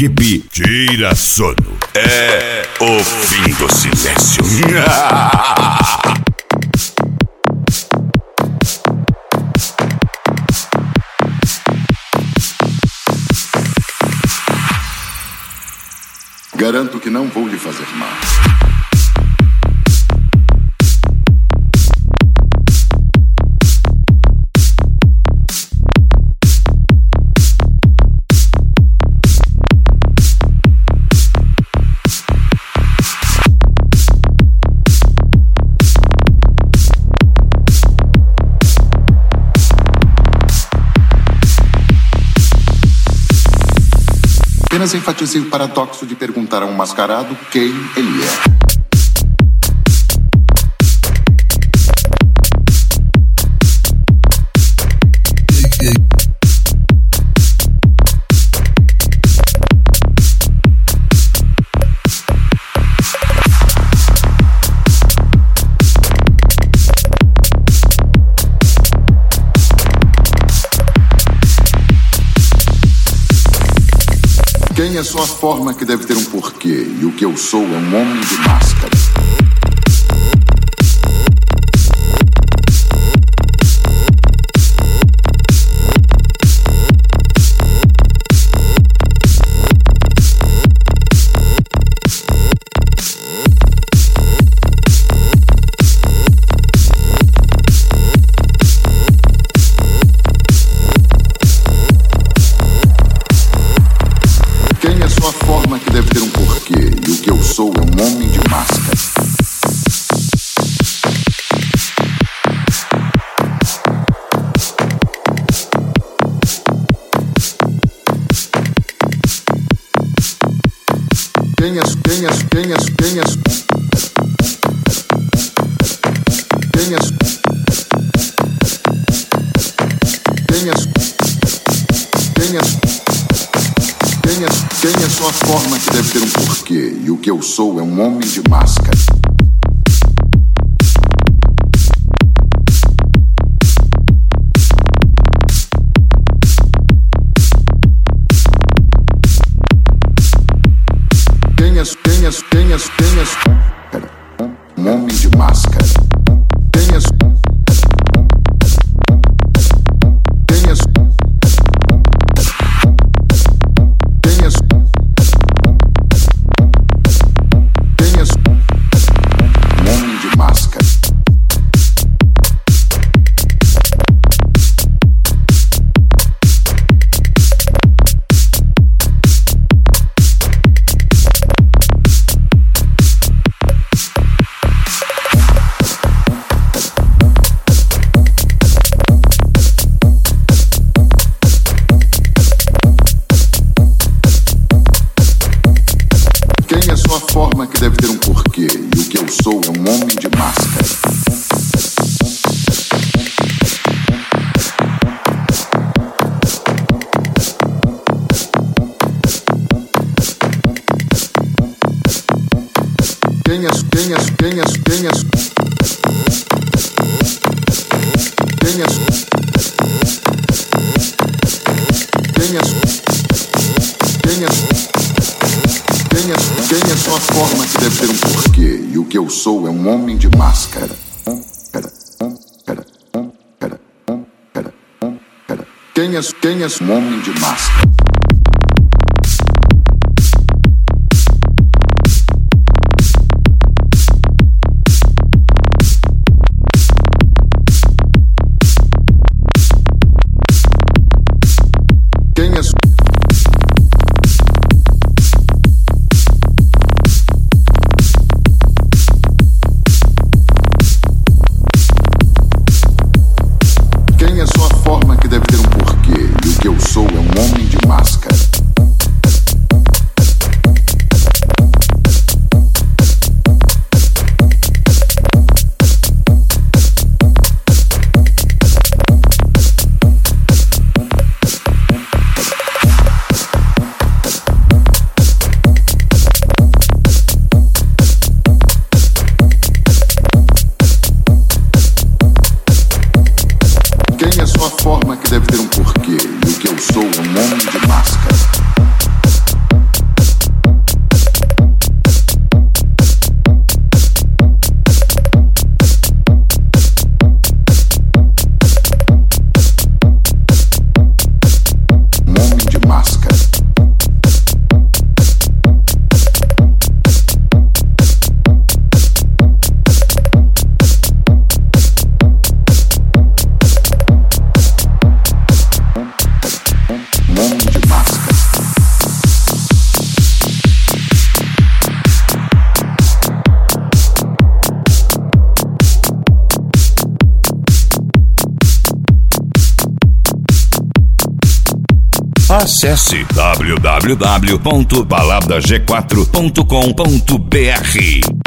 equipe tira sono. É o fim do silêncio. Garanto que não vou lhe fazer mal. Apenas enfatizei o paradoxo de perguntar a um mascarado quem ele é. Quem é só a forma que deve ter um porquê, e o que eu sou é um homem de máscara. Quem é só a forma que deve ter um porquê, e o que eu sou é um homem de máscara. Quem é só a forma que deve ter um porquê, e o que eu sou é um homem de máscara. Um homem de máscara. Quem é só a forma que deve ter um porquê, e o que eu sou é um homem de máscara. Quem é só a forma que deve ter um porquê, e o que eu sou é um homem de máscara. Quem é um homem de máscara? Quem é só a forma que deve ter um porquê, e o que eu sou é um homem de máscara. Acesse www.baladag4.com.br.